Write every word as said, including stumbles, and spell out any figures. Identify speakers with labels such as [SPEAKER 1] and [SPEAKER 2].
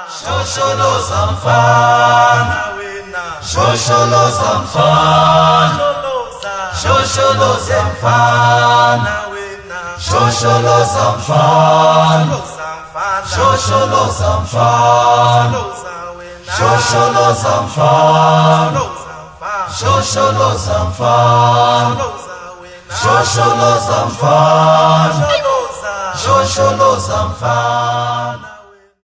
[SPEAKER 1] Shosholo zamfana Shosholo zamfana Shosholo zamfana Shosholo zamfana Shosholo zamfana Shosholo zamfana Shosholo zamfana Shosholo zamfana Shosholo zamfana